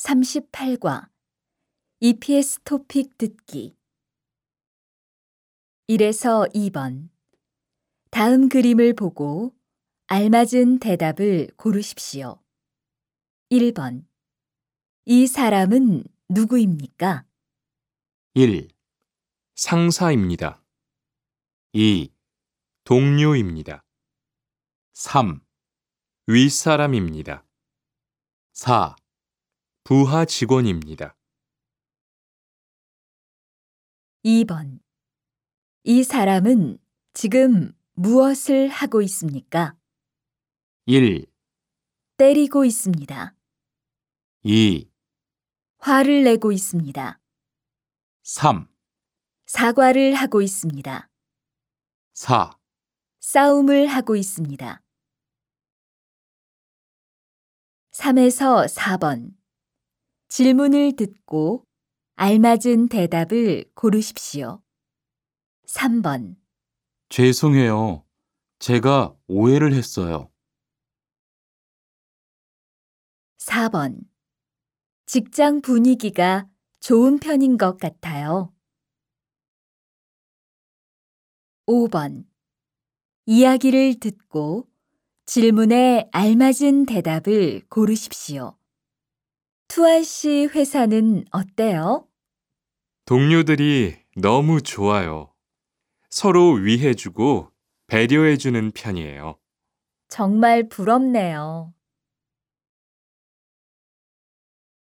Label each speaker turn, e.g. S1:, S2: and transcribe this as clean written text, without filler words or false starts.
S1: 38과 EPS 토픽 듣기 1에서 2번 다음 그림을 보고 알맞은 대답을 고르십시오. 1번 이 사람은 누구입니까?
S2: 1. 상사입니다. 2. 동료입니다. 3. 윗사람입니다. 4. 부하 직원입니다.
S1: 2번 이 사람은 지금 무엇을 하고 있습니까?
S2: 1.
S1: 때리고 있습니다.
S2: 2.
S1: 화를 내고 있습니다.
S2: 3.
S1: 사과를 하고 있습니다.
S2: 4.
S1: 싸움을 하고 있습니다. 3에서 4번 질문을 듣고 알맞은 대답을 고르십시오. 3번
S2: 죄송해요. 제가 오해를 했어요.
S1: 4번 직장 분위기가 좋은 편인 것 같아요. 5번 이야기를 듣고 질문에 알맞은 대답을 고르십시오. 투아 씨 회사는 어때요?
S2: 동료들이 너무 좋아요. 서로 위해주고 배려해주는 편이에요.
S1: 정말 부럽네요.